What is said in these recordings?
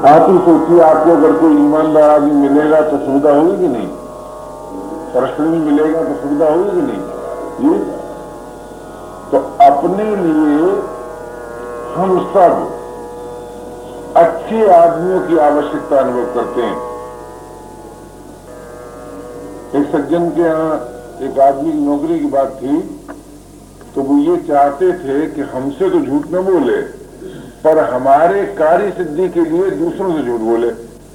आप ही सोचिए, आपको अगर कोई ईमानदार आदमी मिलेगा तो सुविधा होगी कि नहीं? परिश्रमी मिलेगा तो सुविधा होगी कि नहीं? ये तो अपने लिए हम सब अच्छे आदमियों की आवश्यकता अनुभव करते हैं। एक सज्जन के यहाँ एक आदमी की नौकरी की बात थी, तो वो ये चाहते थे कि हमसे तो झूठ न बोले, पर हमारे कार्य सिद्धि के लिए दूसरों से झूठ बोले।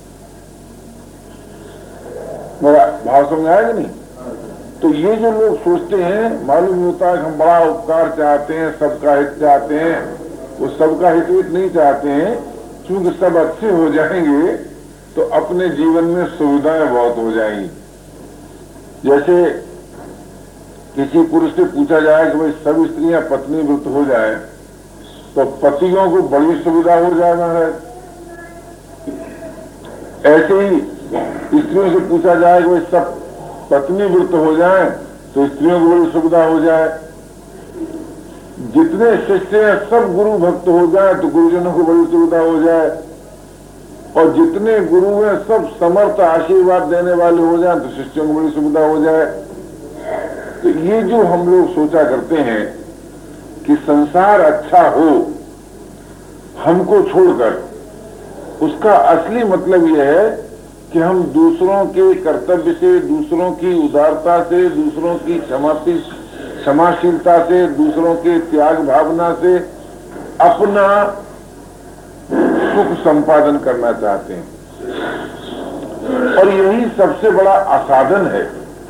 मेरा भाव समझ आया कि नहीं? तो ये जो लोग सोचते हैं, मालूम होता है कि हम बड़ा उपकार चाहते हैं, सबका हित चाहते हैं, वो सबका हित नहीं चाहते हैं, क्योंकि सब अच्छे हो जाएंगे तो अपने जीवन में सुविधाएं बहुत हो जाएंगी। जैसे किसी पुरुष से पूछा जाए कि भाई सब स्त्रियां पत्नी व्रत हो जाए तो पतियों को बड़ी सुविधा हो जाएगा है। ऐसे ही स्त्रियों से पूछा जाए कि भाई सब पत्नी व्रत हो जाए तो स्त्रियों को बड़ी सुविधा हो जाए। जितने शिष्य हैं सब गुरु भक्त हो जाए तो गुरुजनों को बड़ी सुविधा हो जाए, और जितने गुरु हैं सब समर्थ आशीर्वाद देने वाले हो जाए तो शिष्यों को बड़ी सुविधा हो जाए। तो ये जो हम लोग सोचा करते हैं कि संसार अच्छा हो हमको छोड़कर, उसका असली मतलब यह है कि हम दूसरों के कर्तव्य से, दूसरों की उदारता से, दूसरों की क्षमाशीलता से, दूसरों के त्याग भावना से अपना सुख संपादन करना चाहते हैं। और यही सबसे बड़ा असाधन है।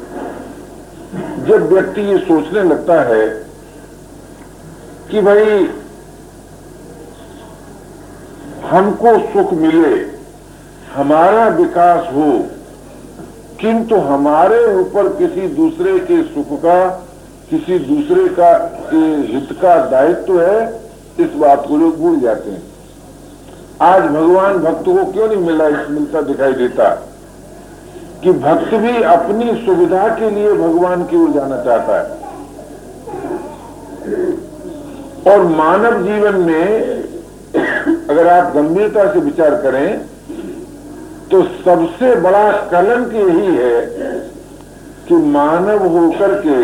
जब व्यक्ति ये सोचने लगता है कि भाई हमको सुख मिले, हमारा विकास हो, किंतु हमारे ऊपर किसी दूसरे के सुख का, किसी दूसरे का हित का दायित्व है, इस बात को लोग भूल जाते हैं। आज भगवान भक्त को क्यों नहीं मिलता दिखाई देता कि भक्त भी अपनी सुविधा के लिए भगवान की ओर जाना चाहता है। और मानव जीवन में अगर आप गंभीरता से विचार करें तो सबसे बड़ा कलंक यही है कि मानव होकर के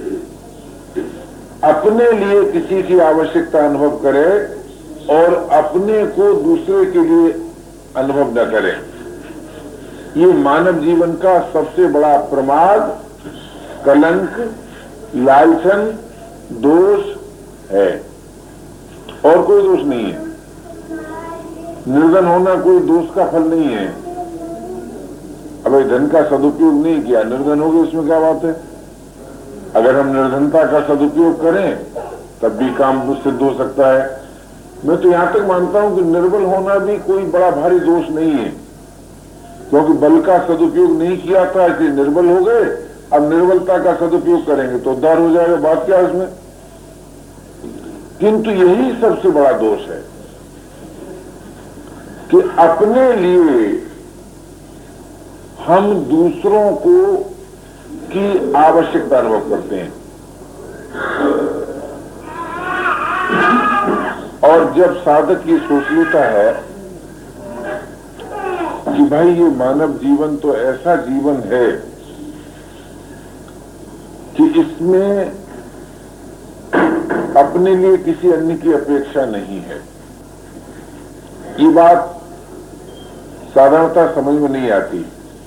अपने लिए किसी की आवश्यकता अनुभव करे और अपने को दूसरे के लिए अनुभव न करे। ये मानव जीवन का सबसे बड़ा प्रमाद, कलंक, लालसन, दोष है, और कोई दोष नहीं है। निर्धन होना कोई दोष का फल नहीं है। अब धन का सदुपयोग नहीं किया, निर्धन हो गए, उसमें क्या बात है? अगर हम निर्धनता का सदुपयोग करें तब भी काम सिद्ध हो सकता है। मैं तो यहां तक मानता हूं कि निर्बल होना भी कोई बड़ा भारी दोष नहीं है, क्योंकि बल का सदुपयोग नहीं किया था इसलिए निर्बल हो गए। अब निर्बलता का सदुपयोग करेंगे तो उद्धार हो जाएगा, बात क्या है उसमें? किंतु यही सबसे बड़ा दोष है कि अपने लिए हम दूसरों को की आवश्यकता अनुभव करते हैं। और जब साधक ये सोच लेता है कि भाई ये मानव जीवन तो ऐसा जीवन है कि इसमें अपने लिए किसी अन्य की अपेक्षा नहीं है, ये बात साधारणतः समझ में नहीं आती।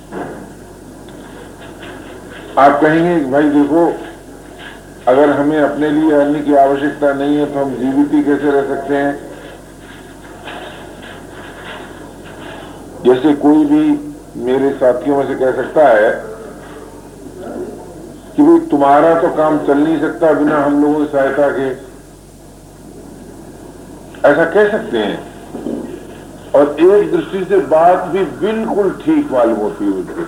आप कहेंगे कि भाई देखो, अगर हमें अपने लिए अन्य की आवश्यकता नहीं है तो हम जीवित ही कैसे रह सकते हैं? जैसे कोई भी मेरे साथियों में से कह सकता है कि भाई तुम्हारा तो काम चल नहीं सकता बिना हम लोगों की सहायता के, ऐसा कह सकते हैं। और एक दृष्टि से बात भी बिल्कुल ठीक मालूम होती है।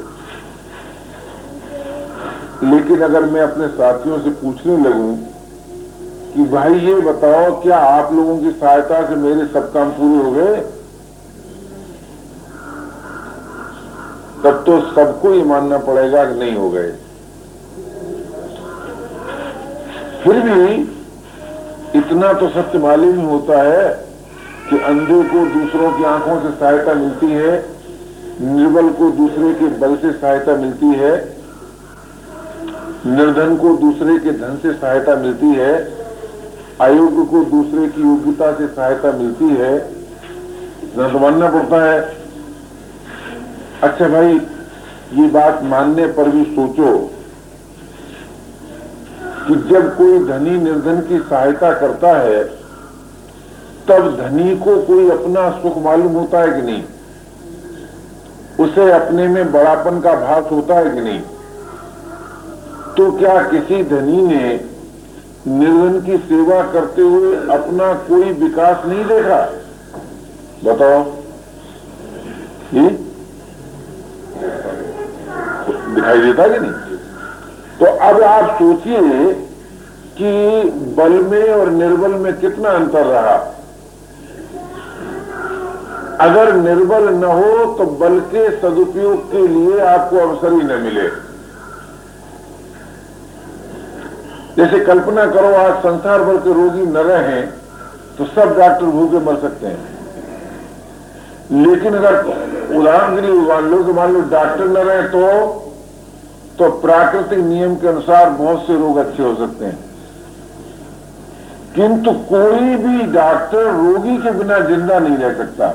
लेकिन अगर मैं अपने साथियों से पूछने लगूं कि भाई ये बताओ, क्या आप लोगों की सहायता से मेरे सब काम पूरे हो गए, तब तो सबको ये मानना पड़ेगा कि नहीं हो गए। फिर भी इतना तो सत्य मालूम ही होता है कि अंधे को दूसरों की आंखों से सहायता मिलती है, निर्बल को दूसरे के बल से सहायता मिलती है, निर्धन को दूसरे के धन से सहायता मिलती है, अयोग्य को दूसरे की योग्यता से सहायता मिलती है, इतना तो मानना पड़ता है। अच्छा भाई, ये बात मानने पर भी सोचो कि जब कोई धनी निर्धन की सहायता करता है तब धनी को कोई अपना सुख मालूम होता है कि नहीं? उसे अपने में बड़ापन का भास होता है कि नहीं? तो क्या किसी धनी ने निर्धन की सेवा करते हुए अपना कोई विकास नहीं देखा? बताओ, ये दिखाई देता कि नहीं? तो अब आप सोचिए कि बल में और निर्बल में कितना अंतर रहा। अगर निर्बल न हो तो बल के सदुपयोग के लिए आपको अवसर ही न मिले। जैसे कल्पना करो, आज संसार भर के रोगी न रहें तो सब डॉक्टर भूखे मर सकते हैं, लेकिन अगर उदाहरण के लिए मान लो डॉक्टर न रहे तो प्राकृतिक नियम के अनुसार बहुत से रोग अच्छे हो सकते हैं। किंतु कोई भी डॉक्टर रोगी के बिना जिंदा नहीं रह सकता।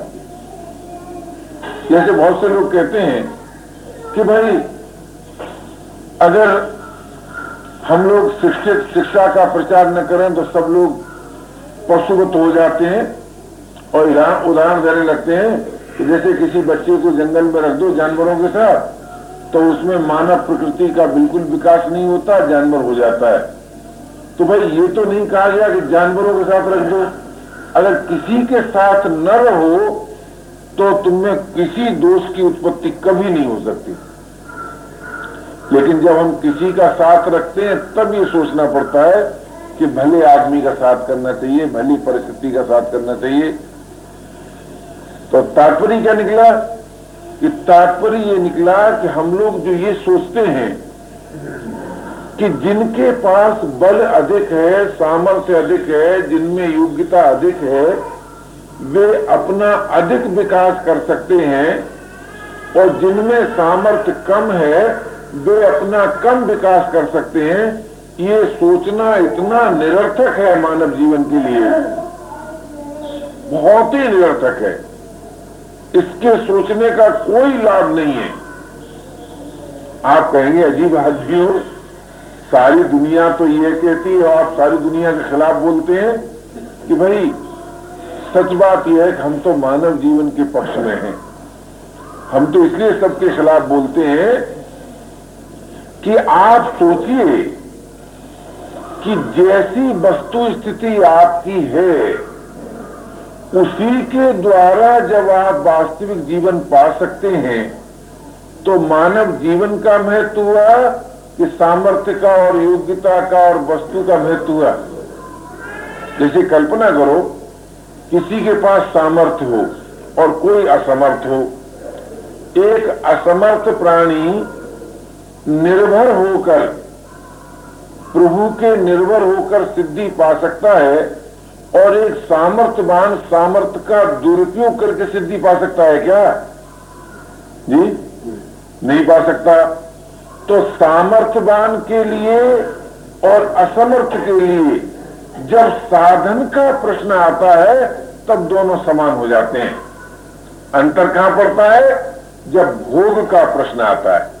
जैसे बहुत से लोग कहते हैं कि भाई अगर हम लोग शिक्षा का प्रचार न करें तो सब लोग पशुवत हो जाते हैं, और उदाहरण देने लगते हैं कि जैसे किसी बच्चे को जंगल में रख दो जानवरों के साथ तो उसमें मानव प्रकृति का बिल्कुल विकास नहीं होता, जानवर हो जाता है। तो भाई ये तो नहीं कहा गया कि जानवरों के साथ रख दो। अगर किसी के साथ न रहो तो तुममें किसी दोष की उत्पत्ति कभी नहीं हो सकती, लेकिन जब हम किसी का साथ रखते हैं तब ये सोचना पड़ता है कि भले आदमी का साथ करना चाहिए, भली परिस्थिति का साथ करना चाहिए। तो तात्पर्य क्या निकला? कि तात्पर्य ये निकला कि हम लोग जो ये सोचते हैं कि जिनके पास बल अधिक है, सामर्थ्य अधिक है, जिनमें योग्यता अधिक है, वे अपना अधिक विकास कर सकते हैं, और जिनमें सामर्थ्य कम है वे अपना कम विकास कर सकते हैं, ये सोचना इतना निरर्थक है मानव जीवन के लिए, बहुत ही निरर्थक है। इसके सोचने का कोई लाभ नहीं है। आप कहेंगे अजीब आदमी हो, सारी दुनिया तो ये कहती है और आप सारी दुनिया के खिलाफ बोलते हैं। कि भाई सच बात यह है कि हम तो मानव जीवन के पक्ष में हैं। हम तो इसलिए सबके खिलाफ बोलते हैं कि आप सोचिए कि जैसी वस्तु स्थिति आपकी है उसी के द्वारा जब आप वास्तविक जीवन पा सकते हैं तो मानव जीवन का महत्व हुआ कि सामर्थ्य का और योग्यता का और वस्तु का महत्व हुआ। जैसे कल्पना करो किसी के पास सामर्थ्य हो और कोई असमर्थ हो। एक असमर्थ प्राणी निर्भर होकर, प्रभु के निर्भर होकर सिद्धि पा सकता है, और एक सामर्थ्यवान सामर्थ्य का दुरुपयोग करके सिद्धि पा सकता है क्या? जी नहीं पा सकता। तो सामर्थ्यवान के लिए और असमर्थ के लिए जब साधन का प्रश्न आता है तब दोनों समान हो जाते हैं। अंतर कहां पड़ता है? जब भोग का प्रश्न आता है।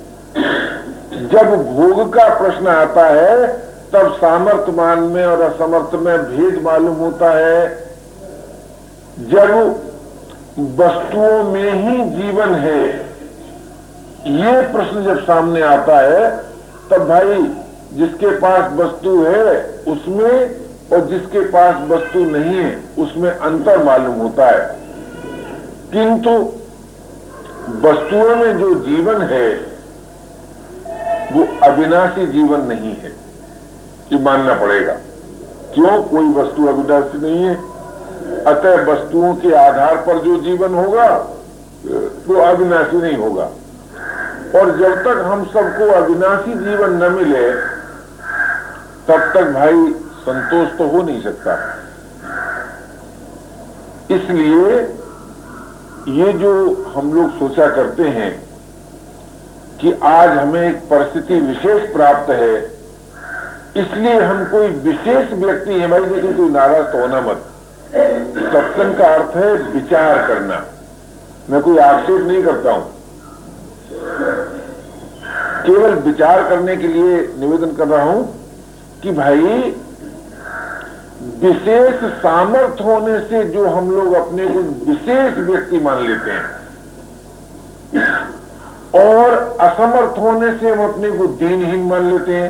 जब भोग का प्रश्न आता है तब सामर्थ्यवान में और असमर्थ में भेद मालूम होता है। जब वस्तुओं में ही जीवन है, ये प्रश्न जब सामने आता है तब भाई जिसके पास वस्तु है उसमें और जिसके पास वस्तु नहीं है उसमें अंतर मालूम होता है। किंतु वस्तुओं में जो जीवन है वो अविनाशी जीवन नहीं है, ये मानना पड़ेगा। क्यों? कोई वस्तु अविनाशी नहीं है, अतः वस्तुओं के आधार पर जो जीवन होगा वो अविनाशी नहीं होगा। और जब तक हम सबको अविनाशी जीवन न मिले तब तक भाई संतोष तो हो नहीं सकता। इसलिए ये जो हम लोग सोचा करते हैं कि आज हमें एक परिस्थिति विशेष प्राप्त है, इसलिए हम कोई विशेष व्यक्ति हैं, भाई लेकिन कोई नाराज तो होना मत। सत्संग का अर्थ है विचार करना। मैं कोई आक्षेप नहीं करता हूं, केवल विचार करने के लिए निवेदन कर रहा हूं कि भाई विशेष सामर्थ्य होने से जो हम लोग अपने को विशेष व्यक्ति मान लेते हैं और असमर्थ होने से हम अपने को दीनहीन मान लेते हैं,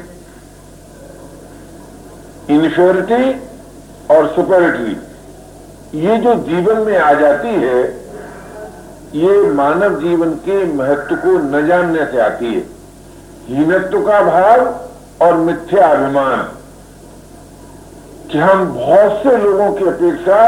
इन्फीरियरिटी और सुपीरियरिटी ये जो जीवन में आ जाती है, ये मानव जीवन के महत्व को न जानने से आती है। हीनत्व का भाव और मिथ्या अभिमान कि हम बहुत से लोगों की अपेक्षा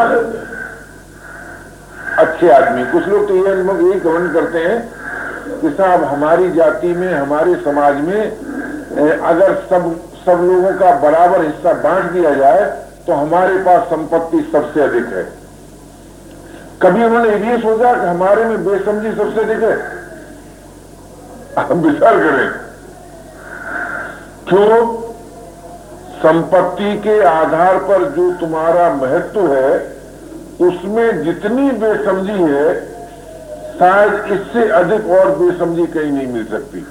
अच्छे आदमी। कुछ लोग तो ये अनुभव यही गमन करते हैं कि साहब हमारी जाति में, हमारे समाज में अगर सब लोगों का बराबर हिस्सा बांट दिया जाए तो हमारे पास संपत्ति सबसे अधिक है। कभी उन्होंने ये सोचा कि हमारे में बेसमझी सबसे अधिक है? आप विचार करें, क्यों? संपत्ति के आधार पर जो तुम्हारा महत्व है उसमें जितनी बेसमझी है, शायद इससे अधिक और बेसमझी कहीं नहीं मिल सकती।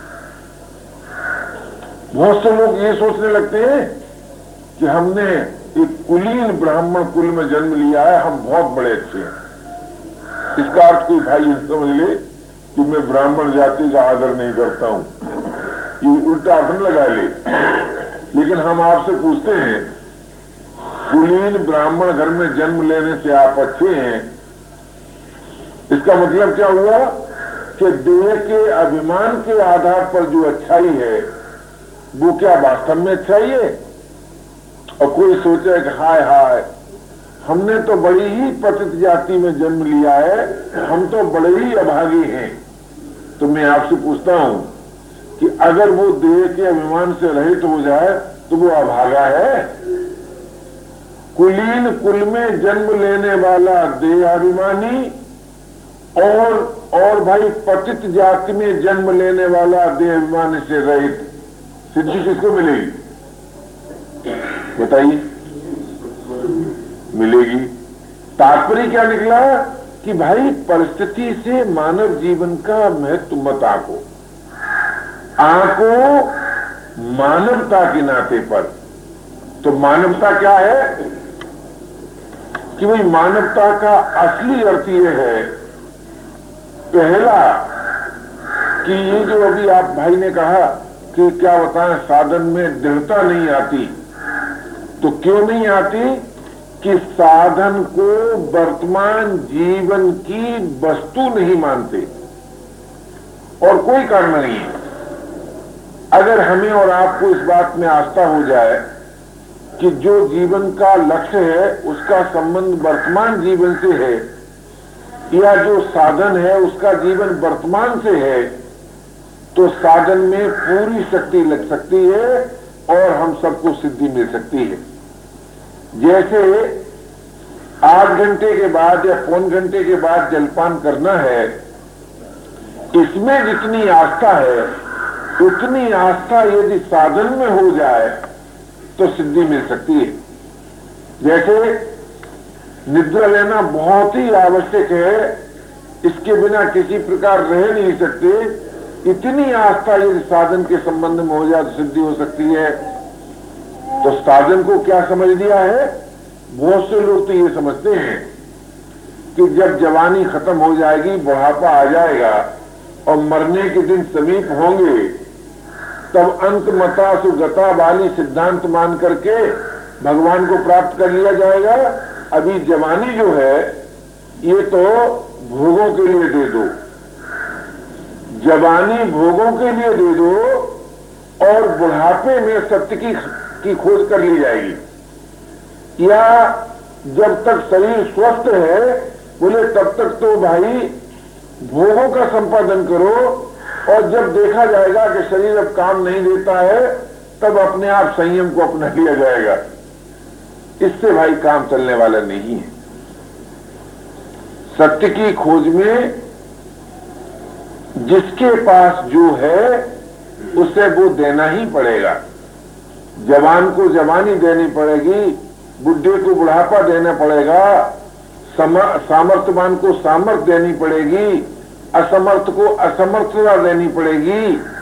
बहुत से लोग ये सोचने लगते हैं कि हमने एक कुलीन ब्राह्मण कुल में जन्म लिया है, हम बहुत बड़े अच्छे हैं। इसका अर्थ कोई भाई समझ ले कि मैं ब्राह्मण जाति का आदर नहीं करता हूं, ये उल्टा अर्थ लगा ले। लेकिन हम आपसे पूछते हैं, कुलीन ब्राह्मण घर में जन्म लेने से आप अच्छे हैं, इसका मतलब क्या हुआ कि देह के अभिमान के आधार पर जो अच्छाई है वो क्या वास्तव में अच्छाई है? और कोई सोचे कि हाय हाय हमने तो बड़ी ही पतित जाति में जन्म लिया है, हम तो बड़े ही अभागी हैं। तो मैं आपसे पूछता हूं कि अगर वो देह के अभिमान से रहित हो जाए तो वो अभागा है? कुलीन कुल में जन्म लेने वाला देहाभिमानी और भाई पतित जाति में जन्म लेने वाला देहाभिमानी से रहित सिद्धि किसको मिलेगी? बताइए। मिलेगी। तात्पर्य क्या निकला कि भाई परिस्थिति से मानव जीवन का महत्व मत आंको मानवता के नाते पर। तो मानवता क्या है कि भाई मानवता का असली अर्थ ये है, पहला कि ये जो अभी आप भाई ने कहा कि क्या बताएं साधन में दृढ़ता नहीं आती, तो क्यों नहीं आती कि साधन को वर्तमान जीवन की वस्तु नहीं मानते और कोई कारण नहीं है। अगर हमें और आपको इस बात में आस्था हो जाए कि जो जीवन का लक्ष्य है उसका संबंध वर्तमान जीवन से है, या जो साधन है उसका जीवन वर्तमान से है, तो साधन में पूरी शक्ति लग सकती है और हम सबको सिद्धि मिल सकती है। जैसे 8 घंटे के बाद या 4 घंटे के बाद जलपान करना है, इसमें जितनी आस्था है उतनी आस्था यदि साधन में हो जाए तो सिद्धि मिल सकती है। जैसे निद्रा लेना बहुत ही आवश्यक है, इसके बिना किसी प्रकार रह नहीं सकते, इतनी आस्था यदि साधन के संबंध में हो जाए तो सिद्धि हो सकती है। तो साधन को क्या समझ लिया है? बहुत से लोग तो ये समझते हैं कि जब जवानी खत्म हो जाएगी, बुढ़ापा आ जाएगा और मरने के दिन समीप होंगे, तब अंत मतासु गता वाली सिद्धांत मान करके भगवान को प्राप्त कर लिया जाएगा। अभी जवानी जो है ये तो भोगों के लिए दे दो, जवानी भोगों के लिए दे दो और बुढ़ापे में सत्य की खोज कर ली जाएगी। या जब तक शरीर स्वस्थ है, बोले तब तक तो भाई भोगों का संपादन करो, और जब देखा जाएगा कि शरीर अब काम नहीं देता है तब अपने आप संयम को अपना लिया जाएगा। इससे भाई काम चलने वाला नहीं है। सत्य की खोज में जिसके पास जो है उसे वो देना ही पड़ेगा। जवान को जवानी देनी पड़ेगी, बुढ़े को बुढ़ापा देना पड़ेगा, सामर्थ्यवान को सामर्थ्य देनी पड़ेगी, असमर्थ को असमर्थता देनी पड़ेगी,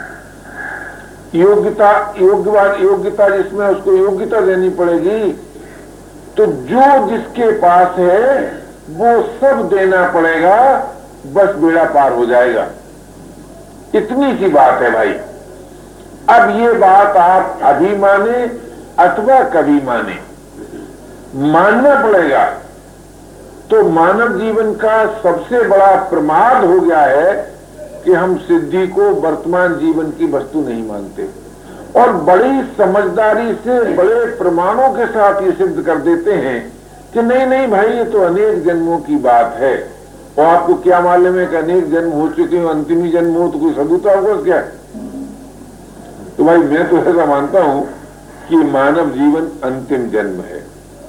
योग्यता जिसमें उसको योग्यता देनी पड़ेगी। तो जो जिसके पास है वो सब देना पड़ेगा, बस बेड़ा पार हो जाएगा। इतनी सी बात है भाई। अब ये बात आप अभी माने अथवा कभी माने, मानना पड़ेगा। तो मानव जीवन का सबसे बड़ा प्रमाद हो गया है कि हम सिद्धि को वर्तमान जीवन की वस्तु नहीं मानते और बड़ी समझदारी से बड़े प्रमाणों के साथ ये सिद्ध कर देते हैं कि नहीं नहीं भाई, ये तो अनेक जन्मों की बात है। और आपको क्या मालूम है कि अनेक जन्म हो चुके हैं, अंतिम ही जन्म हो तो कोई सबूत होगा क्या? तो भाई मैं तो ऐसा मानता हूं कि मानव जीवन अंतिम जन्म है,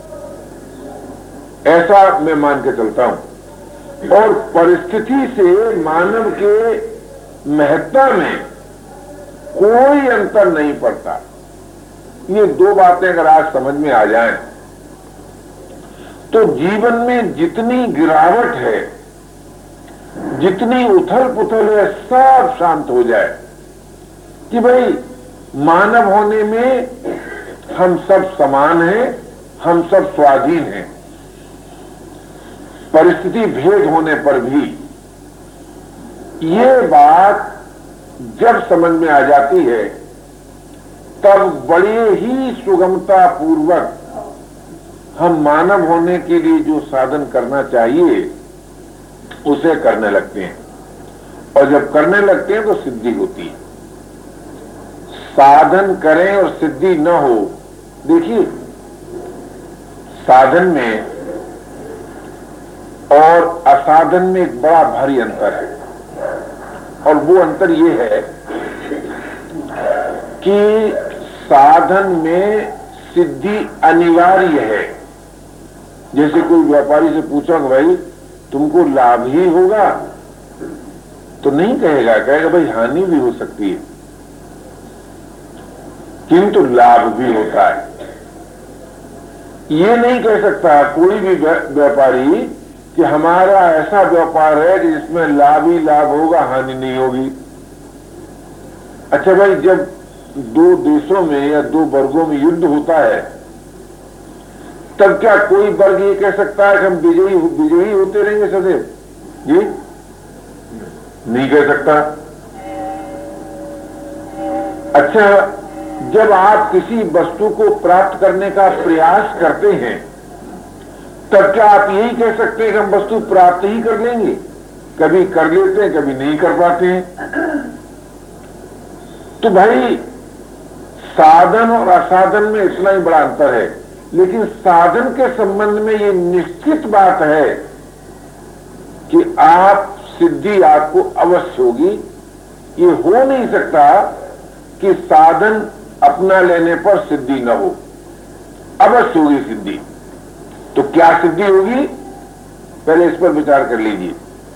ऐसा मैं मान के चलता हूं। और परिस्थिति से मानव के महत्ता में कोई अंतर नहीं पड़ता। ये दो बातें अगर आज समझ में आ जाएं तो जीवन में जितनी गिरावट है, जितनी उथल पुथल है, सब शांत हो जाए कि भाई मानव होने में हम सब समान हैं, हम सब स्वाधीन हैं। परिस्थिति भेद होने पर भी ये बात जब समझ में आ जाती है तब बड़े ही सुगमता पूर्वक हम मानव होने के लिए जो साधन करना चाहिए उसे करने लगते हैं। और जब करने लगते हैं तो सिद्धि होती है। साधन करें और सिद्धि न हो, देखिए साधन में और असाधन में एक बड़ा भारी अंतर है। और वो अंतर ये है कि साधन में सिद्धि अनिवार्य है। जैसे कोई व्यापारी से पूछा कि भाई तुमको लाभ ही होगा, तो नहीं कहेगा, कहेगा भाई हानि भी हो सकती है किंतु लाभ भी होता है। ये नहीं कह सकता कोई भी व्यापारी कि हमारा ऐसा व्यापार है कि जिसमें लाभ ही लाभ होगा, हानि नहीं होगी। अच्छा भाई, जब दो देशों में या दो वर्गों में युद्ध होता है तब क्या कोई वर्ग ये कह सकता है कि हम विजयी होते रहेंगे सदैव? जी नहीं कह सकता। अच्छा, जब आप किसी वस्तु को प्राप्त करने का प्रयास करते हैं तब क्या आप यही कह सकते हैं कि हम वस्तु प्राप्त ही कर लेंगे? कभी कर लेते हैं, कभी नहीं कर पाते हैं। तो भाई साधन और असाधन में इतना ही बड़ा अंतर है। लेकिन साधन के संबंध में ये निश्चित बात है कि आप सिद्धि आपको अवश्य होगी। ये हो नहीं सकता कि साधन अपना लेने पर सिद्धि न हो, अवश्य होगी सिद्धि। तो क्या सिद्धि होगी, पहले इस पर विचार कर लीजिए।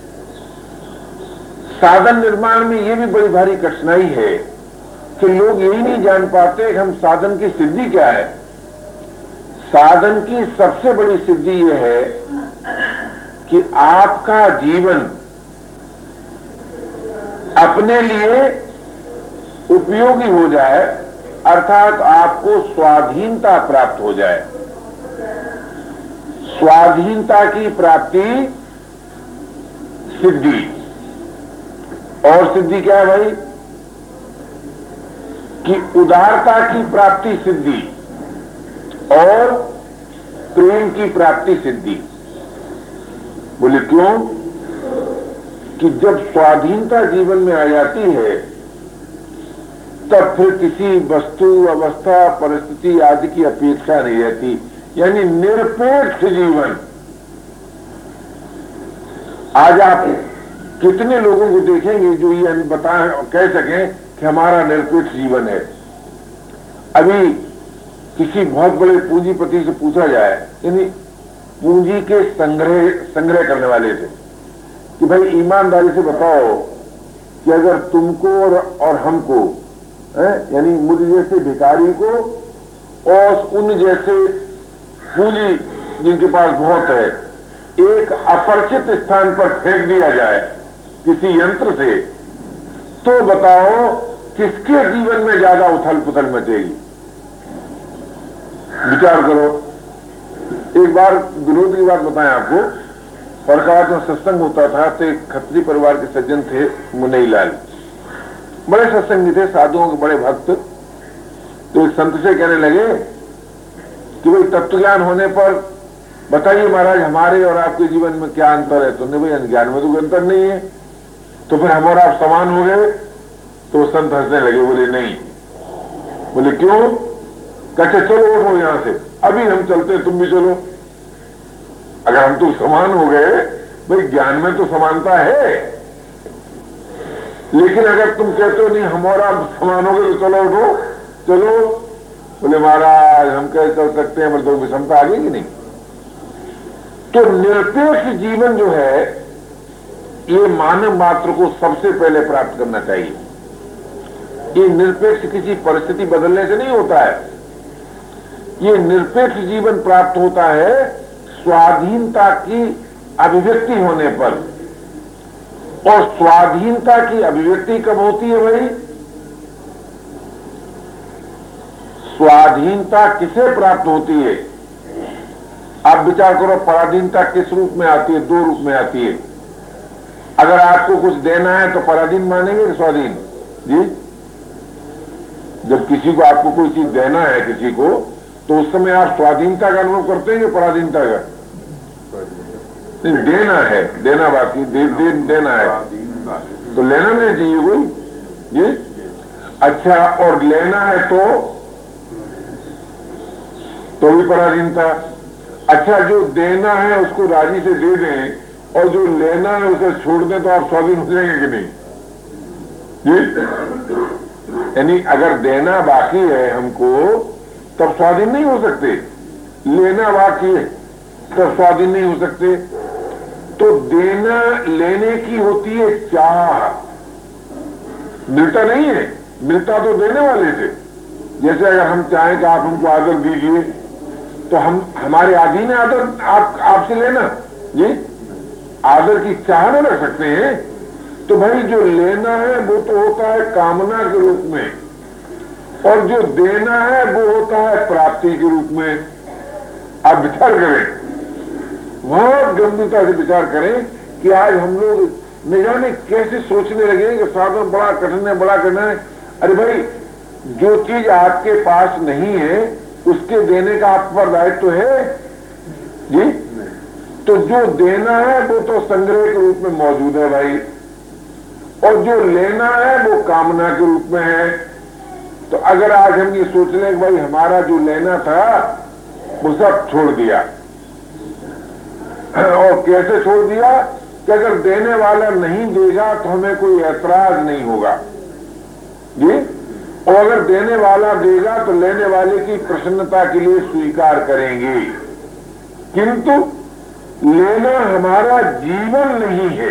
साधन निर्माण में यह भी बड़ी भारी कठिनाई है कि लोग यही नहीं जान पाते कि हम साधन की सिद्धि क्या है। साधन की सबसे बड़ी सिद्धि यह है कि आपका जीवन अपने लिए उपयोगी हो जाए, अर्थात आपको स्वाधीनता प्राप्त हो जाए। स्वाधीनता की प्राप्ति सिद्धि। और सिद्धि क्या है भाई? कि उदारता की प्राप्ति सिद्धि और प्रेम की प्राप्ति सिद्धि। बोले क्यों? कि जब स्वाधीनता जीवन में आ जाती है तब फिर किसी वस्तु, अवस्था, परिस्थिति आदि की अपेक्षा नहीं रहती, यानी निरपेक्ष जीवन। आज आप कितने लोगों को देखेंगे जो ये बताएं और कह सकें कि हमारा निरपेक्ष जीवन है। अभी किसी बहुत बड़े पूंजीपति से पूछा जाए, यानी पूंजी के संग्रह करने वाले से, कि भाई ईमानदारी से बताओ कि अगर तुमको और हमको, यानी मुझे जैसे भिखारी को और उन जैसे पूंजी जिनके पास बहुत है, एक अपरिचित स्थान पर फेंक दिया जाए किसी यंत्र से, तो बताओ किसके जीवन में ज्यादा उथल पुथल मचेगी? विचार करो। एक बार विनोद की बात बताएं आपको। परकात में सत्संग होता था, तो एक खत्री परिवार के सज्जन थे, मुनईलाल, बड़े सत्संगी थे, साधुओं के बड़े भक्त। तो एक संत से कहने लगे कि भाई तत्व ज्ञान होने पर बताइए महाराज, हमारे और आपके जीवन में क्या अंतर है? तो भाई ज्ञान में तो कोई अंतर नहीं है, तो फिर हम और आप समान हो गए। तो संत हंसने लगे, बोले नहीं। बोले क्यों? कहते चलो उठो यहां से, अभी हम चलते हैं, तुम भी चलो। अगर हम तो समान हो गए, भाई ज्ञान में तो समानता है, लेकिन अगर तुम कहते हो नहीं हम और आप समान हो गए तो चलो उठो, चलो। बोले महाराज हम कैसे चल सकते हैं, बोले तो विषमता आ गई कि नहीं? तो निरपेक्ष जीवन जो है, ये मानव मात्र को सबसे पहले प्राप्त करना चाहिए। ये निरपेक्ष किसी परिस्थिति बदलने से नहीं होता है। ये निरपेक्ष जीवन प्राप्त होता है स्वाधीनता की अभिव्यक्ति होने पर। और स्वाधीनता की अभिव्यक्ति कब होती है भाई? स्वाधीनता किसे प्राप्त होती है? आप विचार करो, पराधीनता किस रूप में आती है? दो रूप में आती है। अगर आपको कुछ देना है तो पराधीन मानेंगे कि स्वाधीन? जी, जब किसी को आपको कोई चीज देना है किसी को, तो उस समय आप स्वाधीनता का अनुभव करते हैं कि पराधीनता का? नहीं, देना है, देना बाकी देना है, तो लेना नहीं चाहिए कोई। जी, अच्छा, और लेना है तो भी पराधीनता। अच्छा, जो देना है उसको राजी से दे दें, और जो लेना है उसे छोड़ दें, तो आप स्वाधीन हो जाएंगे कि नहीं? जी, यानी अगर देना बाकी है हमको, तब स्वाधीन नहीं हो सकते। लेना बाकी है तब स्वाधीन नहीं हो सकते। तो देना लेने की होती है चाह, मिलता नहीं है, मिलता तो देने वाले से। जैसे अगर हम चाहें कि आप हमको आदर दीजिए, तो हम हमारे अधीन है आदर आपसे लेना। जी, आदर की चाह न रख सकते हैं। तो भाई जो लेना है वो तो होता है कामना के रूप में, और जो देना है वो होता है प्राप्ति के रूप में। आप विचार करें, बहुत गंभीरता से विचार करें कि आज हम लोग न जाने कैसे सोचने लगे कि साधन बड़ा कठिन है, बड़ा कठिन है। अरे भाई, जो चीज आपके पास नहीं है उसके देने का आप पर दायित्व है। जी, तो जो देना है वो तो संग्रह के रूप में मौजूद है भाई, और जो लेना है वो कामना के रूप में है। तो अगर आज हम ये सोच लें कि भाई हमारा जो लेना था वो सब छोड़ दिया, और कैसे छोड़ दिया कि अगर देने वाला नहीं देगा तो हमें कोई ऐतराज नहीं होगा। जी, और अगर देने वाला देगा तो लेने वाले की प्रसन्नता के लिए स्वीकार करेंगे। किंतु लेना हमारा जीवन नहीं है,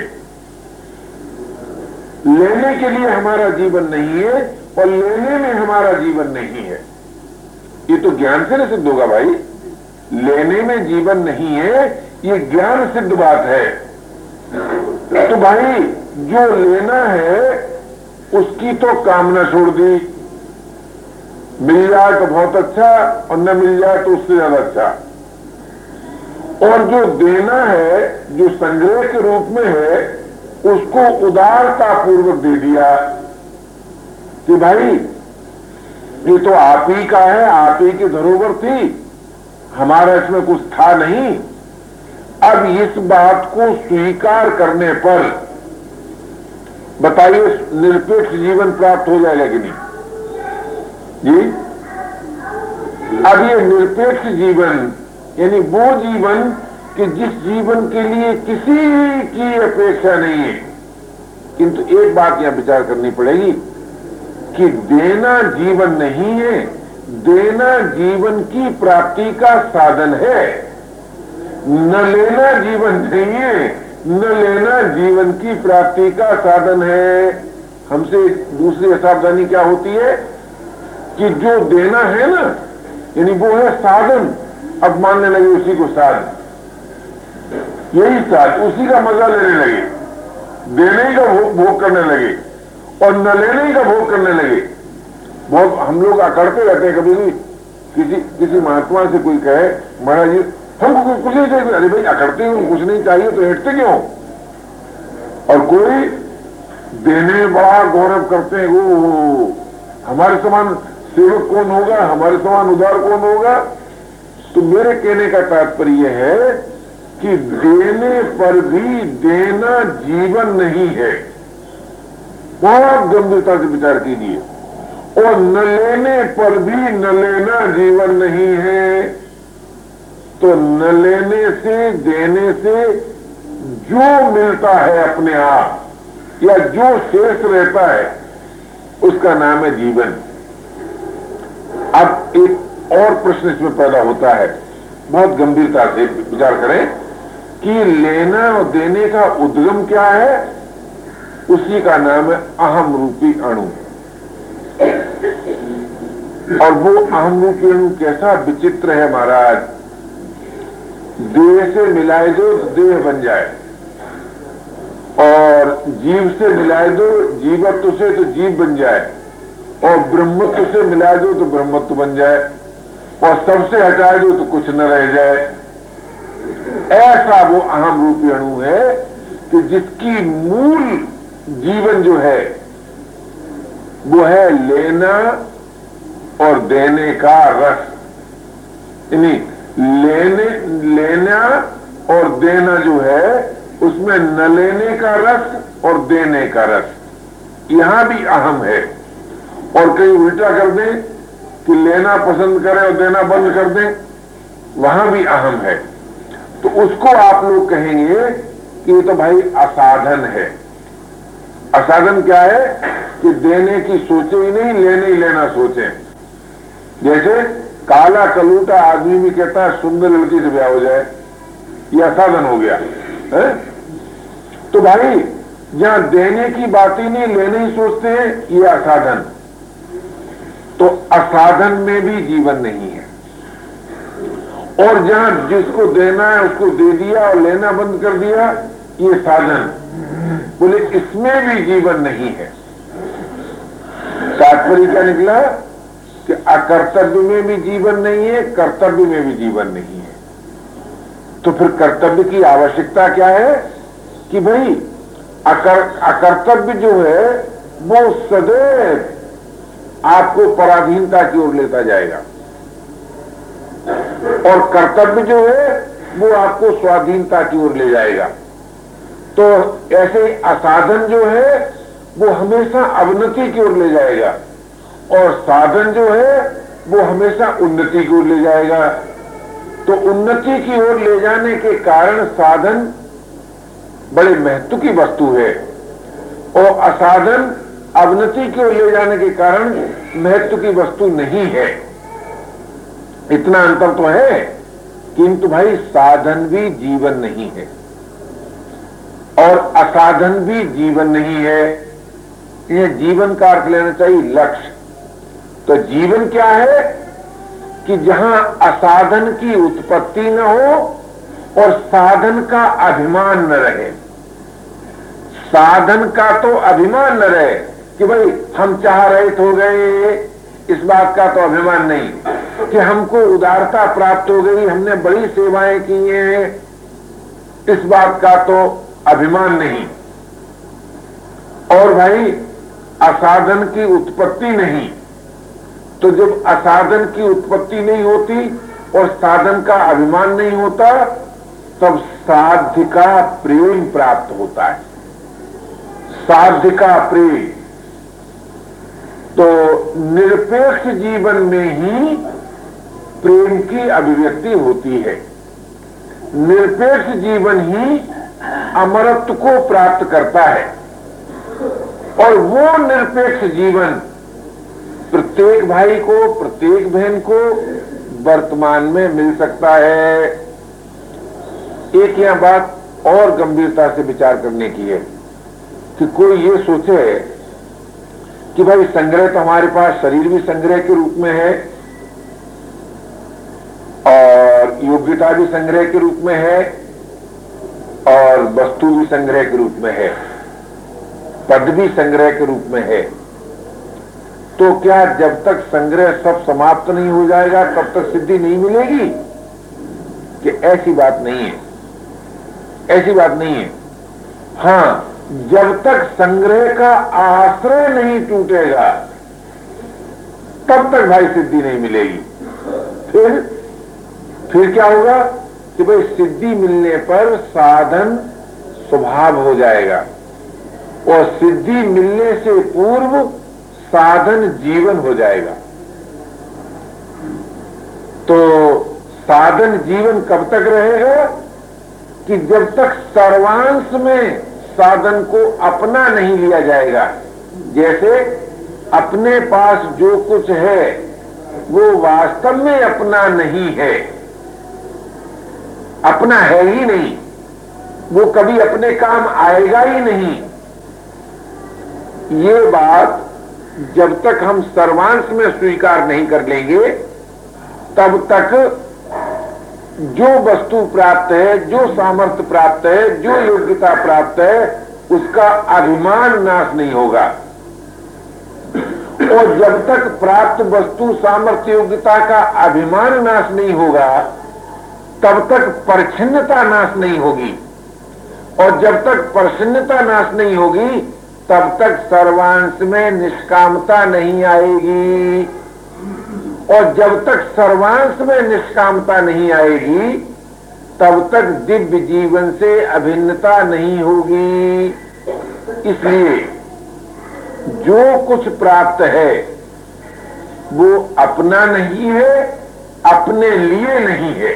लेने के लिए हमारा जीवन नहीं है, और लेने में हमारा जीवन नहीं है। ये तो ज्ञान से नहीं सिद्ध होगा भाई। लेने में जीवन नहीं है, ये ज्ञान सिद्ध बात है। तो भाई जो लेना है उसकी तो कामना छोड़ दी, मिल जाए तो बहुत अच्छा, और न मिल जाए तो उससे ज्यादा अच्छा। और जो देना है, जो संग्रह के रूप में है, उसको उदारता पूर्वक दे दिया कि भाई ये तो आप ही का है, आप ही की धरोहर थी, हमारा इसमें कुछ था नहीं। अब इस बात को स्वीकार करने पर बताइए निरपेक्ष जीवन प्राप्त हो जाएगा कि नहीं? जी, अब ये निरपेक्ष जीवन यानी वो जीवन कि जिस जीवन के लिए किसी की अपेक्षा नहीं है। किंतु एक बात यहां विचार करनी पड़ेगी कि देना जीवन नहीं है, देना जीवन की प्राप्ति का साधन है। न लेना जीवन नहीं है, न लेना जीवन की प्राप्ति का साधन है। हमसे दूसरी असावधानी क्या होती है कि जो देना है ना, यानी वो है साधन, अब मानने लगे उसी को साधन, यही साधन, उसी का मजा लेने लगे, देने ही का भोग करने लगे और न लेने ही का भोग करने लगे। बहुत हम लोग अकड़ते रहते हैं, कभी भी किसी महात्मा से कोई कहे महाराज जी हमको कुछ नहीं चाहिए, अरे भाई अकड़ते हो, कुछ नहीं चाहिए तो हटते क्यों? और कोई देने में बड़ा गौरव करते हैं, वो हमारे समान सेवक कौन होगा, हमारे समान उदार कौन होगा। तो मेरे कहने का तात्पर्य है कि देने पर भी देना जीवन नहीं है, बहुत गंभीरता से विचार कीजिए। और न लेने पर भी न लेना जीवन नहीं है। तो न लेने से, देने से जो मिलता है अपने आप या जो शेष रहता है उसका नाम है जीवन। अब एक और प्रश्न इसमें पैदा होता है, बहुत गंभीरता से विचार करें कि लेना और देने का उद्गम क्या है? उसी का नाम है अहम रूपी अणु। और वो अहम रूपी अणु कैसा विचित्र है महाराज, देह से मिलाए दो देह बन जाए, और जीव से मिलाए दो जीवत्व से तो जीव बन जाए, और ब्रह्मत्व से मिला दो तो ब्रह्मत्व बन जाए, और सबसे हटा दो तो कुछ न रह जाए। ऐसा वो अहम रूपी अणु है कि जिसकी मूल जीवन जो है वो है लेना और देने का रस। यानी लेना और देना जो है उसमें न लेने का रस और देने का रस, यहां भी अहम है। और कहीं उल्टा कर दें कि लेना पसंद करें और देना बंद कर दें, वहां भी अहम है। तो उसको आप लोग कहेंगे कि ये तो भाई असाधन है। असाधन क्या है कि देने की सोचे ही नहीं, लेने ही लेना सोचे। जैसे काला कलूटा आदमी भी कहता है सुंदर लड़की से ब्याह हो जाए, ये असाधन हो गया है? तो भाई जहां देने की बात ही नहीं, लेने ही सोचते हैं, ये असाधन। तो असाधन में भी जीवन नहीं है। और जहां जिसको देना है उसको दे दिया और लेना बंद कर दिया, ये साधन। बोले इसमें भी जीवन नहीं है। तात्पर्य क्या निकला कि अकर्तव्य में भी जीवन नहीं है, कर्तव्य में भी जीवन नहीं है। तो फिर कर्तव्य की आवश्यकता क्या है कि भाई अकर्तव्य जो है वो सदैव आपको पराधीनता की ओर लेता जाएगा, और कर्तव्य जो है वो आपको स्वाधीनता की ओर ले जाएगा। तो ऐसे असाधन जो है वो हमेशा अवनति की ओर ले जाएगा, और साधन जो है वो हमेशा उन्नति की ओर ले जाएगा। तो उन्नति की ओर ले जाने के कारण साधन बड़े महत्व की वस्तु है, और असाधन अवनति की ओर ले जाने के कारण महत्व की वस्तु नहीं है। इतना अंतर तो है, किंतु भाई साधन भी जीवन नहीं है और असाधन भी जीवन नहीं है। ये जीवन का अर्थ लेना चाहिए लक्ष्य। तो जीवन क्या है कि जहां असाधन की उत्पत्ति न हो और साधन का अभिमान न रहे। साधन का तो अभिमान न रहे कि भाई हम चाह रहित हो गए, इस बात का तो अभिमान नहीं कि हमको उदारता प्राप्त हो गई, हमने बड़ी सेवाएं की हैं, इस बात का तो अभिमान नहीं। और भाई असाधन की उत्पत्ति नहीं। तो जब असाधन की उत्पत्ति नहीं होती और साधन का अभिमान नहीं होता, तब साध्य का प्रेम प्राप्त होता है। साध्य का प्रेम। तो निरपेक्ष जीवन में ही प्रेम की अभिव्यक्ति होती है। निरपेक्ष जीवन ही अमरत्व को प्राप्त करता है, और वो निरपेक्ष जीवन प्रत्येक भाई को, प्रत्येक बहन को वर्तमान में मिल सकता है। एक यहां बात और गंभीरता से विचार करने की है कि कोई ये सोचे कि भाई संग्रह तो हमारे पास शरीर भी संग्रह के रूप में है और योग्यता भी संग्रह के रूप में है और वस्तु भी संग्रह के रूप में है, पद भी संग्रह के रूप में है। तो क्या जब तक संग्रह सब समाप्त नहीं हो जाएगा तब तक सिद्धि नहीं मिलेगी? कि ऐसी बात नहीं है, ऐसी बात नहीं है। हां, जब तक संग्रह का आश्रय नहीं टूटेगा तब तक भाई सिद्धि नहीं मिलेगी। फिर क्या होगा कि भाई सिद्धि मिलने पर साधन स्वभाव हो जाएगा और सिद्धि मिलने से पूर्व साधन जीवन हो जाएगा। तो साधन जीवन कब तक रहेगा? कि जब तक सर्वांश में साधन को अपना नहीं लिया जाएगा। जैसे अपने पास जो कुछ है वो वास्तव में अपना नहीं है, अपना है ही नहीं, वो कभी अपने काम आएगा ही नहीं। ये बात जब तक हम सर्वांश में स्वीकार नहीं कर लेंगे तब तक जो वस्तु प्राप्त है, जो सामर्थ्य प्राप्त है, जो योग्यता प्राप्त है, उसका अभिमान नाश नहीं होगा। और जब तक प्राप्त वस्तु सामर्थ्य योग्यता का अभिमान नाश नहीं होगा तब तक परिच्छिन्नता नाश नहीं होगी और जब तक परिच्छिन्नता नाश नहीं होगी तब तक सर्वांश में निष्कामता नहीं आएगी और जब तक सर्वांश में निष्कामता नहीं आएगी तब तक दिव्य जीवन से अभिन्नता नहीं होगी। इसलिए जो कुछ प्राप्त है वो अपना नहीं है, अपने लिए नहीं है।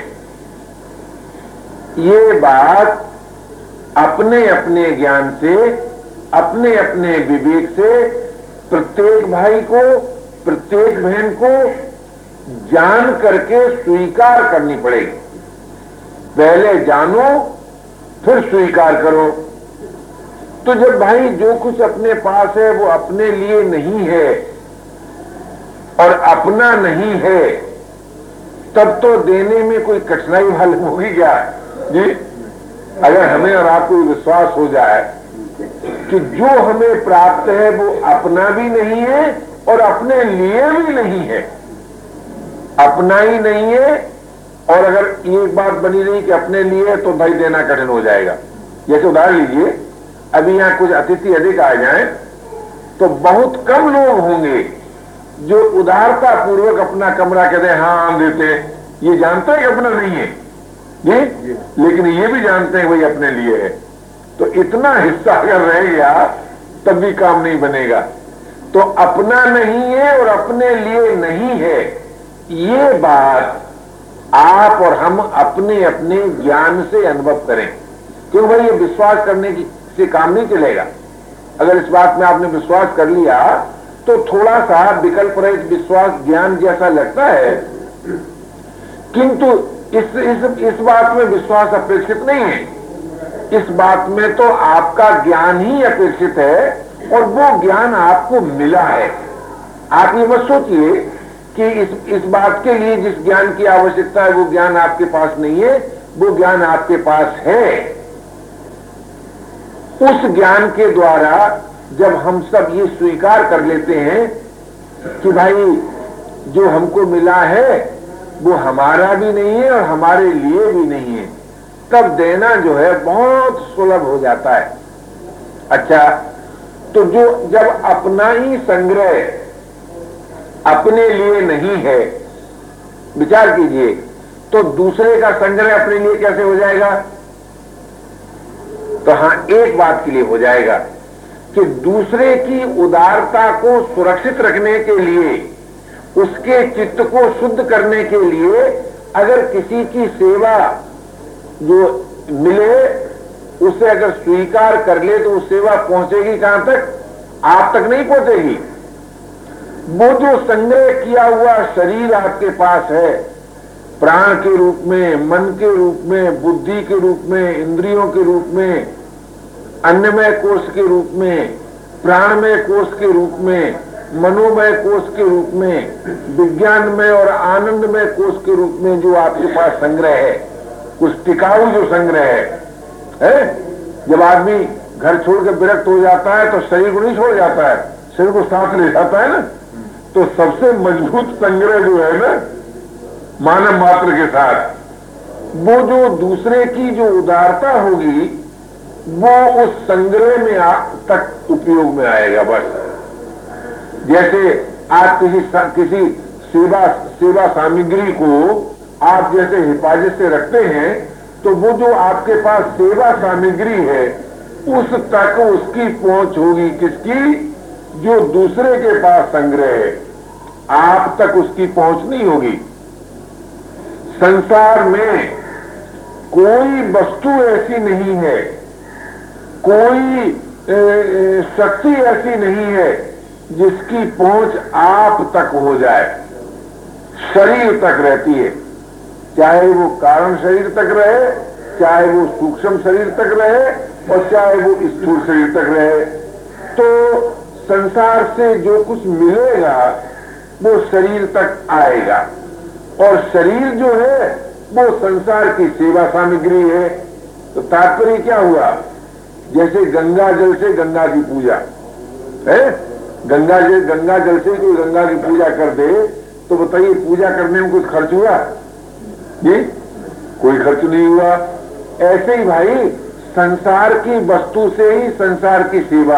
ये बात अपने अपने ज्ञान से, अपने अपने विवेक से प्रत्येक भाई को, प्रत्येक बहन को जान करके स्वीकार करनी पड़ेगी। पहले जानो फिर स्वीकार करो। तो जब भाई जो कुछ अपने पास है वो अपने लिए नहीं है और अपना नहीं है तब तो देने में कोई कठिनाई मालूम होगी क्या जी? अगर हमें और आपको विश्वास हो जाए कि जो हमें प्राप्त है वो अपना भी नहीं है और अपने लिए भी नहीं है, अपना ही नहीं है, और अगर ये बात बनी रही कि अपने लिए तो भाई देना कठिन हो जाएगा। जैसे उदाहरण लीजिए, अभी यहां कुछ अतिथि अधिक आ जाएं तो बहुत कम लोग होंगे जो उदारता पूर्वक अपना कमरा कहते हैं हाँ हम देते हैं। ये जानते हैं कि अपना नहीं है ये, लेकिन ये भी जानते हैं भाई अपने लिए है। तो इतना हिस्सा अगर रह गया तब भी काम नहीं बनेगा। तो अपना नहीं है और अपने लिए नहीं है, ये बात आप और हम अपने अपने ज्ञान से अनुभव करें। क्यों भाई, ये विश्वास करने की से काम नहीं चलेगा। अगर इस बात में आपने विश्वास कर लिया तो थोड़ा सा विकल्प रहित विश्वास ज्ञान जैसा लगता है, किंतु इस बात में विश्वास अपेक्षित नहीं है। इस बात में तो आपका ज्ञान ही अपेक्षित है और वो ज्ञान आपको मिला है। आप ये मत सोचिए कि इस बात के लिए जिस ज्ञान की आवश्यकता है वो ज्ञान आपके पास नहीं है, वो ज्ञान आपके पास है। उस ज्ञान के द्वारा जब हम सब ये स्वीकार कर लेते हैं कि भाई जो हमको मिला है वो हमारा भी नहीं है और हमारे लिए भी नहीं है, तब देना जो है बहुत सुलभ हो जाता है। अच्छा, तो जो जब अपना ही संग्रह अपने लिए नहीं है, विचार कीजिए, तो दूसरे का संग्रह अपने लिए कैसे हो जाएगा? तो हां, एक बात के लिए हो जाएगा कि दूसरे की उदारता को सुरक्षित रखने के लिए, उसके चित्त को शुद्ध करने के लिए अगर किसी की सेवा जो मिले उसे अगर स्वीकार कर ले तो वो सेवा पहुंचेगी कहां तक? आप तक नहीं पहुंचेगी। वो जो संग्रह किया हुआ शरीर आपके पास है प्राण के रूप में, मन के रूप में, बुद्धि के रूप में, इंद्रियों के रूप में, अन्नमय कोष के रूप में, प्राणमय कोष के रूप में, मनोमय कोष के रूप में, विज्ञानमय और आनंदमय कोष के रूप में जो आपके पास संग्रह है, कुछ टिकाऊ जो संग्रह है? जब आदमी घर छोड़ के विरक्त हो जाता है तो शरीर को नहीं छोड़ जाता है, शरीर को साथ ले जाता है ना। तो सबसे मजबूत संग्रह जो है ना मानव मात्र के साथ, वो जो दूसरे की जो उदारता होगी वो उस संग्रह में तक उपयोग में आएगा। बस जैसे आप किसी सेवा सामग्री को आप जैसे हिफाजत से रखते हैं, तो वो जो आपके पास सेवा सामग्री है उस तक उसकी पहुंच होगी किसकी? जो दूसरे के पास संग्रह है, आप तक उसकी पहुंच नहीं होगी। संसार में कोई वस्तु ऐसी नहीं है, कोई शक्ति ऐसी नहीं है जिसकी पहुंच आप तक हो जाए। शरीर तक रहती है, चाहे वो कारण शरीर तक रहे, चाहे वो सूक्ष्म शरीर तक रहे और चाहे वो स्थूल शरीर तक रहे। तो संसार से जो कुछ मिलेगा वो शरीर तक आएगा, और शरीर जो है वो संसार की सेवा सामग्री है। तो तात्पर्य क्या हुआ? जैसे गंगा जल से गंगा की पूजा है, गंगा जल से कोई गंगा की पूजा कर दे तो बताइए पूजा करने में कुछ खर्च हुआ? जी कोई खर्च नहीं हुआ। ऐसे ही भाई संसार की वस्तु से ही संसार की सेवा,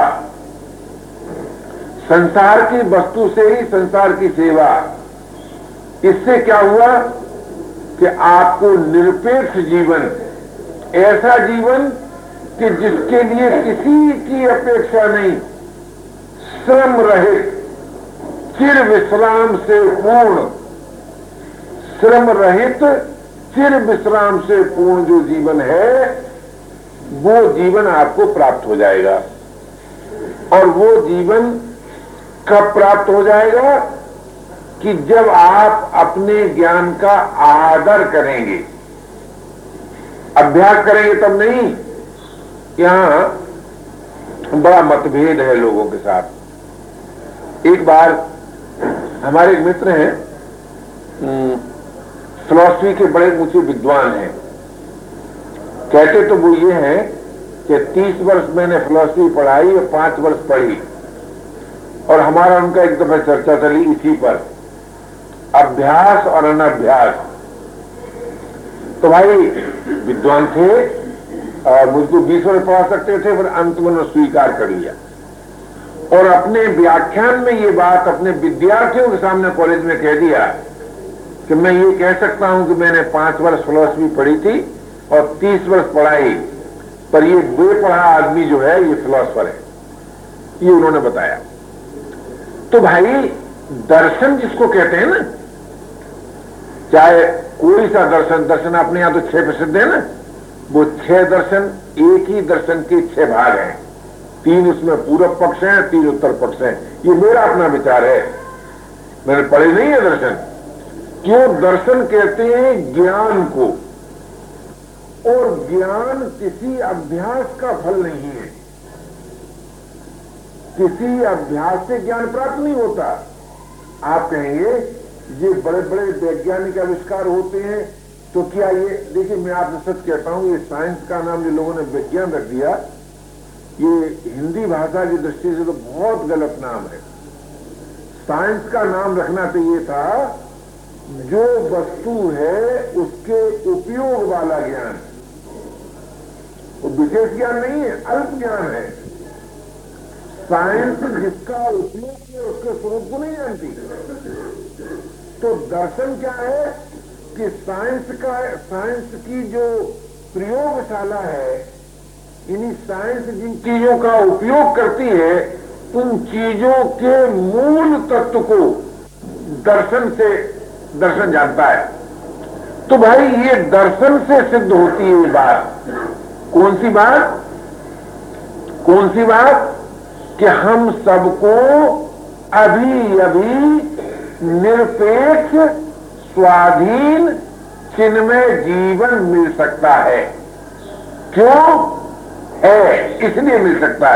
संसार की वस्तु से ही संसार की सेवा। इससे क्या हुआ कि आपको निरपेक्ष जीवन, ऐसा जीवन कि जिसके लिए किसी की अपेक्षा नहीं, श्रम रहित, चिर विश्राम से पूर्ण, श्रम रहित चिर विश्राम से पूर्ण जो जीवन है वो जीवन आपको प्राप्त हो जाएगा। और वो जीवन कब प्राप्त हो जाएगा? कि जब आप अपने ज्ञान का आदर करेंगे, अभ्यास करेंगे तब नहीं। यहां बड़ा मतभेद है लोगों के साथ। एक बार हमारे एक मित्र हैं, फिलॉसफी के बड़े ऊंचे विद्वान हैं। कहते तो वो ये हैं कि 30 वर्ष मैंने फिलॉसफी पढ़ाई और 5 वर्ष पढ़ी, और हमारा उनका एक दफा चर्चा चली इसी पर, अभ्यास और अनभ्यास। तो भाई विद्वान थे और मुझको 20 वर्ष पढ़ा सकते थे, फिर अंत में स्वीकार कर लिया और अपने व्याख्यान में ये बात अपने विद्यार्थियों के सामने कॉलेज में कह दिया कि मैं ये कह सकता हूं कि मैंने 5 वर्ष फिलॉसफी पढ़ी थी और 30 वर्ष पढ़ाई, पर ये बेपढ़ा आदमी जो है ये फिलॉसफर है, ये उन्होंने बताया। तो भाई दर्शन जिसको कहते हैं ना, चाहे कोई सा दर्शन अपने यहां तो 6 प्रसिद्ध है ना, वो 6 दर्शन एक ही दर्शन के 6 भाग हैं। 3 उसमें पूर्व पक्ष हैं, 3 उत्तर पक्ष हैं। ये मेरा अपना विचार है, मैंने पढ़े नहीं है दर्शन। क्यों? दर्शन कहते हैं ज्ञान को, और ज्ञान किसी अभ्यास का फल नहीं है। किसी अभ्यास से ज्ञान प्राप्त नहीं होता। आप कहेंगे ये बड़े बड़े वैज्ञानिक आविष्कार होते हैं, तो क्या ये, देखिए मैं आपसे सच कहता हूं, ये साइंस का नाम जो लोगों ने विज्ञान रख दिया, ये हिंदी भाषा की दृष्टि से तो बहुत गलत नाम है। साइंस का नाम रखना चाहिए था जो वस्तु है उसके उपयोग वाला ज्ञान। वो विशेष ज्ञान नहीं है, अल्प ज्ञान है। साइंस जिसका उपयोग किया उसके स्वरूप को नहीं जानती। तो दर्शन क्या है कि साइंस की जो प्रयोगशाला है, इन्हीं साइंस जिन चीजों का उपयोग करती है, उन चीजों के मूल तत्व को दर्शन जानता है। तो भाई ये दर्शन से सिद्ध होती है ये बात। कौन सी बात? कौन सी बात? कि हम सबको अभी अभी निरपेक्ष, स्वाधीन, जिनमें जीवन मिल सकता है। क्यों है? इसलिए मिल सकता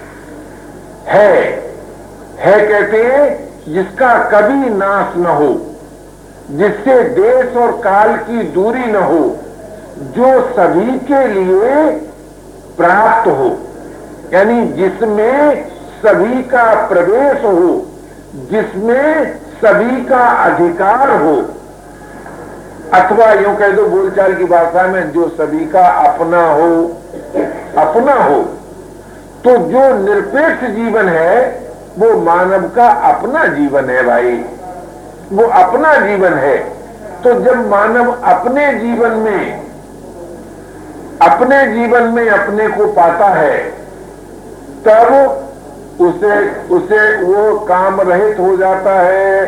है कहते हैं जिसका कभी नाश न हो, जिससे देश और काल की दूरी न हो, जो सभी के लिए प्राप्त हो, यानी जिसमें सभी का प्रवेश हो, जिसमें सभी का अधिकार हो, अथवा यूं कह दो बोलचाल की भाषा में जो सभी का अपना हो। तो जो निरपेक्ष जीवन है वो मानव का अपना जीवन है भाई, वो अपना जीवन है। तो जब मानव अपने जीवन में अपने को पाता है, तब उसे वो काम रहित हो जाता है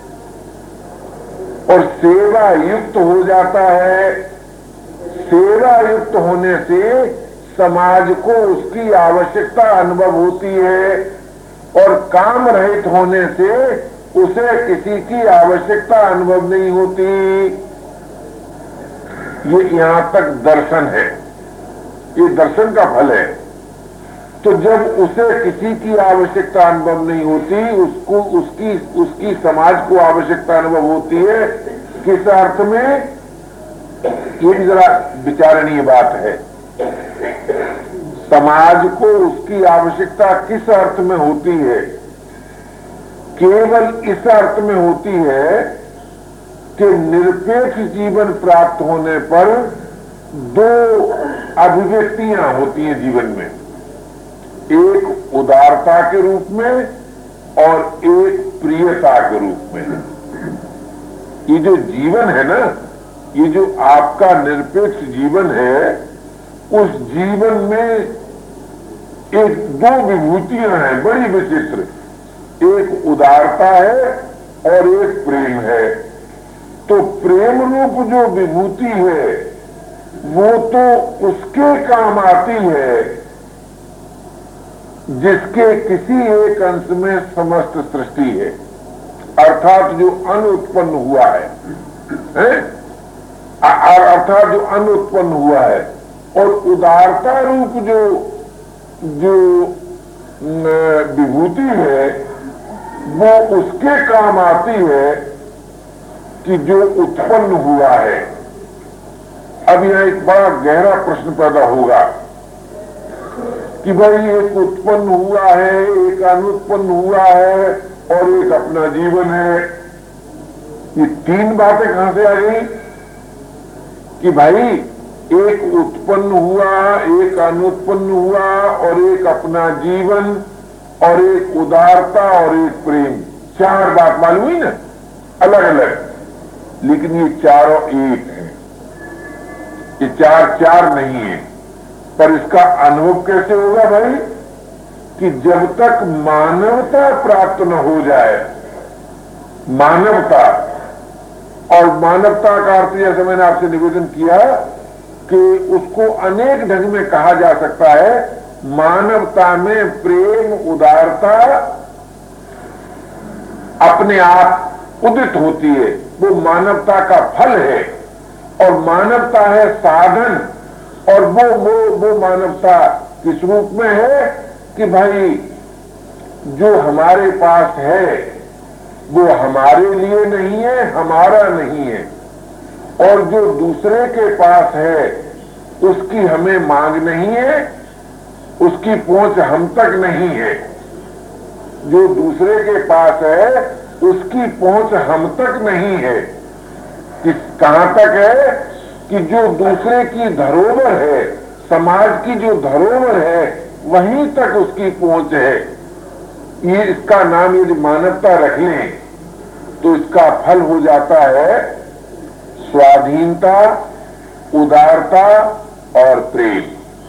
और सेवा युक्त हो जाता है। सेवा युक्त होने से समाज को उसकी आवश्यकता अनुभव होती है और काम रहित होने से उसे किसी की आवश्यकता अनुभव नहीं होती। ये यहां तक दर्शन है, ये दर्शन का फल है। तो जब उसे किसी की आवश्यकता अनुभव नहीं होती, उसकी समाज को आवश्यकता अनुभव होती है। किस अर्थ में? ये भी जरा विचारणीय बात है। समाज को उसकी आवश्यकता किस अर्थ में होती है? केवल इस अर्थ में होती है कि निरपेक्ष जीवन प्राप्त होने पर दो अभिव्यक्तियां होती हैं जीवन में, एक उदारता के रूप में और एक प्रियता के रूप में। ये जो जीवन है ना, ये जो आपका निरपेक्ष जीवन है, उस जीवन में एक दो विभूतियां हैं बड़ी विचित्र, एक उदारता है और एक प्रेम है। तो प्रेम रूप जो विभूति है वो तो उसके काम आती है जिसके किसी एक अंश में समस्त सृष्टि है, अर्थात जो अन्न उत्पन्न हुआ है, अर्थात जो अन्न उत्पन्न हुआ है। और उदारता रूप जो विभूति है वो उसके काम आती है कि जो उत्पन्न हुआ है। अब यह एक बड़ा गहरा प्रश्न पैदा होगा कि भाई एक उत्पन्न हुआ है, एक अनुत्पन्न हुआ है और एक अपना जीवन है। ये तीन बातें कहां से आ गई कि भाई एक उत्पन्न हुआ, एक अनुत्पन्न हुआ और एक अपना जीवन और एक उदारता और एक प्रेम। चार बात मालूम हुई ना, अलग अलग, लेकिन ये चारों एक है। ये चार नहीं है। पर इसका अनुभव कैसे होगा भाई कि जब तक मानवता प्राप्त न हो जाए, मानवता, और मानवता का अर्थ जैसे मैंने आपसे निवेदन किया कि उसको अनेक ढंग में कहा जा सकता है। मानवता में प्रेम, उदारता अपने आप उदित होती है, वो मानवता का फल है। और मानवता है साधन, और वो मानवता किस रूप में है कि भाई जो हमारे पास है वो हमारे लिए नहीं है, हमारा नहीं है, और जो दूसरे के पास है उसकी हमें मांग नहीं है, उसकी पहुंच हम तक नहीं है। जो दूसरे के पास है उसकी पहुंच हम तक नहीं है। कहां तक है कि जो दूसरे की धरोहर है, समाज की जो धरोहर है, वहीं तक उसकी पहुंच है। ये इसका नाम यदि मानवता रख लें तो इसका फल हो जाता है स्वाधीनता, उदारता और प्रेम।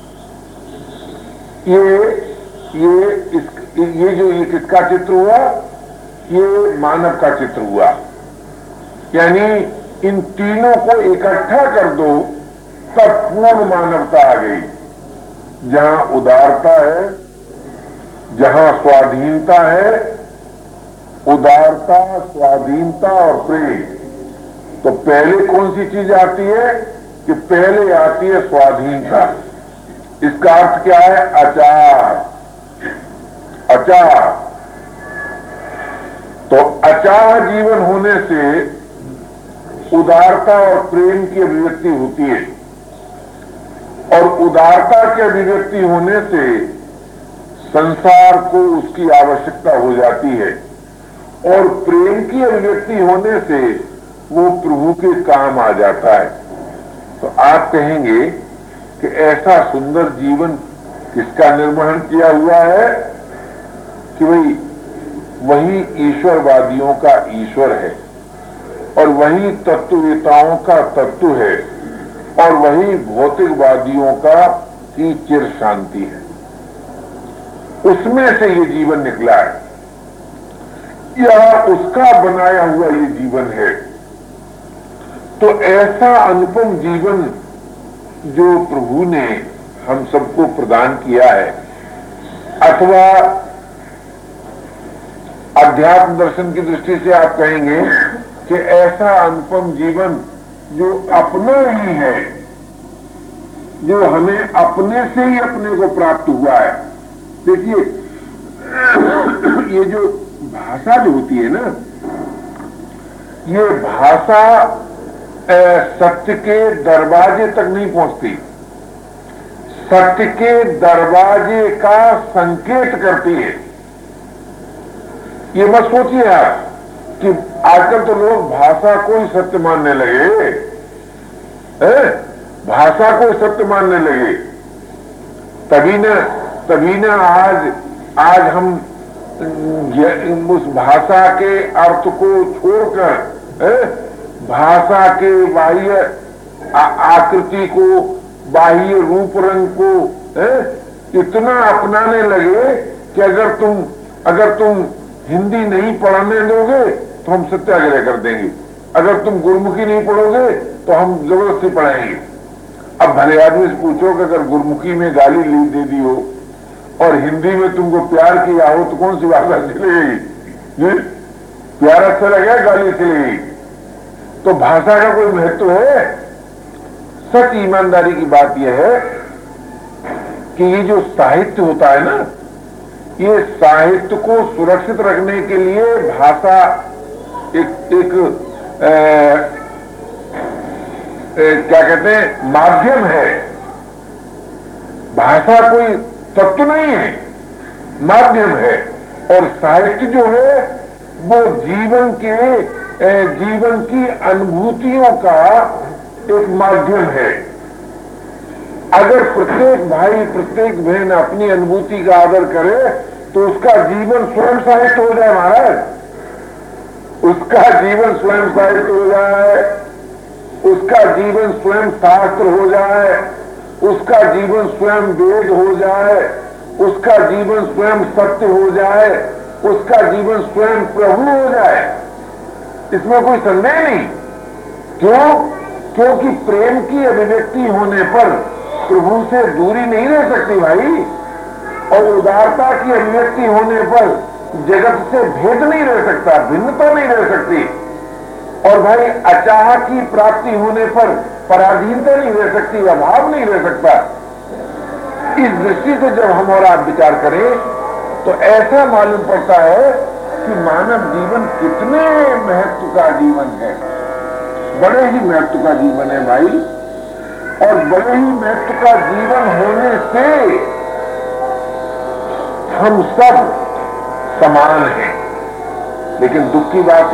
ये जो ये किसका चित्र हुआ? ये मानव का चित्र हुआ। यानी इन तीनों को इकट्ठा कर दो तब पूर्ण मानवता आ गई, जहां उदारता है, जहां स्वाधीनता है, उदारता, स्वाधीनता और प्रेम, तो पहले कौन सी चीज आती है कि पहले आती है स्वाधीनता। इसका अर्थ क्या है? अचार। अचार। तो अचार जीवन होने से उदारता और प्रेम की अभिव्यक्ति होती है, और उदारता की अभिव्यक्ति होने से संसार को उसकी आवश्यकता हो जाती है, और प्रेम की अभिव्यक्ति होने से वो प्रभु के काम आ जाता है। तो आप कहेंगे कि ऐसा सुंदर जीवन किसका निर्माण किया हुआ है कि भाई वही ईश्वरवादियों का ईश्वर है, और वही तत्ववेताओं का तत्व है, और वही भौतिकवादियों का की चिर शांति है। उसमें से ये जीवन निकला है, या उसका बनाया हुआ ये जीवन है। तो ऐसा अनुपम जीवन जो प्रभु ने हम सबको प्रदान किया है, अथवा अध्यात्म दर्शन की दृष्टि से आप कहेंगे कि ऐसा अनुपम जीवन जो अपना ही है, जो हमें अपने से ही अपने को प्राप्त हुआ है। देखिए, ये जो भाषा जो होती है ना, ये भाषा सत्य के दरवाजे तक नहीं पहुंचती, सत्य के दरवाजे का संकेत करती है। ये मत सोचिए आप कि आजकल तो लोग भाषा को ही सत्य मानने लगे, भाषा को सत्य मानने लगे। तभी न आज हम उस भाषा के अर्थ को छोड़कर भाषा के बाह्य आकृति को, बाह्य रूप रंग को इतना अपनाने लगे कि अगर तुम हिंदी नहीं पढ़ने दोगे तो हम सत्याग्रह कर देंगे, अगर तुम गुरुमुखी नहीं पढ़ोगे तो हम जबरदस्ती पढ़ाएंगे। अब भले आदमी से पूछो कि अगर गुरुमुखी में गाली दे दी हो और हिंदी में तुमको प्यार किया हो तो कौन सी भाषा चलेगी? प्यार अच्छा लगेगा, गाली चलेगी? तो भाषा का कोई महत्व है? सच ईमानदारी की बात यह है कि ये जो साहित्य होता है ना, ये साहित्य को सुरक्षित रखने के लिए भाषा एक क्या कहते हैं, माध्यम है। भाषा कोई तत्व नहीं है, माध्यम है। और साहित्य जो है वो जीवन की अनुभूतियों का एक माध्यम है। अगर प्रत्येक भाई प्रत्येक बहन अपनी अनुभूति का आदर करे तो उसका जीवन स्वयं साहित्य हो जाए महाराज, उसका जीवन स्वयं साहित्य हो जाए, उसका जीवन स्वयं शास्त्र हो जाए, उसका जीवन स्वयं वेद हो जाए, उसका जीवन स्वयं सत्य हो जाए, उसका जीवन स्वयं प्रभु हो जाए। इसमें कोई संदेह नहीं। क्यों? क्योंकि प्रेम की अभिव्यक्ति होने पर प्रभु से दूरी नहीं रह सकती भाई, और उदारता की अभिव्यक्ति होने पर जगत से भेद नहीं रह सकता, भिन्नता नहीं रह सकती, और भाई अचाह की प्राप्ति होने पर पराधीनता नहीं रह सकती, अभाव नहीं रह सकता। इस दृष्टि से जब हम और आप विचार करें तो ऐसा मालूम पड़ता है कि मानव जीवन कितने महत्व का जीवन है, बड़े ही महत्व का जीवन है भाई। और बड़े ही महत्व का जीवन होने से हम सब समान हैं। लेकिन दुख की बात